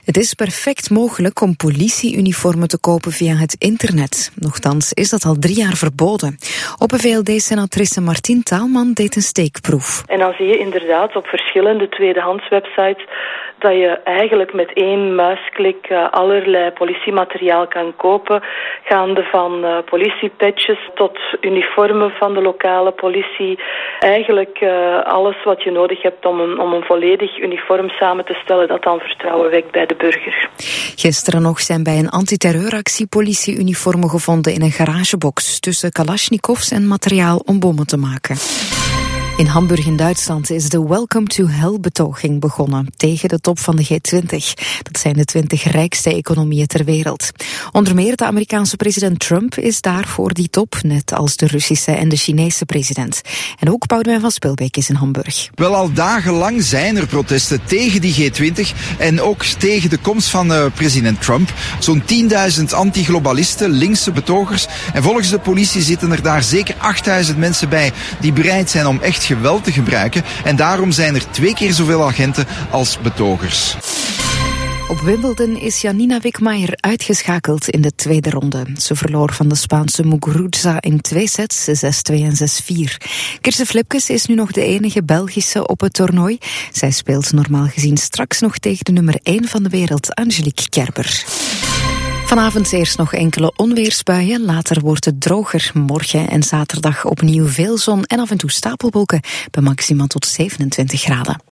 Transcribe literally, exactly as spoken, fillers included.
Het is perfect mogelijk om politieuniformen te kopen via het internet. Nochtans is dat al drie jaar verboden. Op V L D-senatrice Martien Taalman deed een steekproef. En dan zie je inderdaad op verschillende tweedehandswebsites dat je eigenlijk met één muisklik uh, allerlei politiemateriaal kan kopen. Gaande van uh, politiepatches tot uniformen van de lokale politie. Eigenlijk uh, alles wat je nodig hebt om een, om een volledig uniform samen te stellen dat dan vertrouwen wekt bij de burger. Gisteren nog zijn bij een antiterreuractie politieuniformen gevonden in een garagebox tussen kalasjnikovs en materiaal om bommen te maken. In Hamburg in Duitsland is de Welcome to Hell-betoging begonnen tegen de top van de G twintig. Dat zijn de twintig rijkste economieën ter wereld. Onder meer de Amerikaanse president Trump is daar voor die top, net als de Russische en de Chinese president. En ook Boudewijn van Spilbeek is in Hamburg. Wel, al dagenlang zijn er protesten tegen die G twintig en ook tegen de komst van uh, president Trump. Zo'n tienduizend anti-globalisten, linkse betogers. En volgens de politie zitten er daar zeker achtduizend mensen bij die bereid zijn om echt geweld te gebruiken. En daarom zijn er twee keer zoveel agenten als betogers. Op Wimbledon is Janina Wickmayer uitgeschakeld in de tweede ronde. Ze verloor van de Spaanse Muguruza in twee sets, zes twee en zes vier. Kirsten Flipkes is nu nog de enige Belgische op het toernooi. Zij speelt normaal gezien straks nog tegen de nummer één van de wereld, Angelique Kerber. Vanavond eerst nog enkele onweersbuien, later wordt het droger. Morgen en zaterdag opnieuw veel zon en af en toe stapelwolken bij maximaal tot zevenentwintig graden.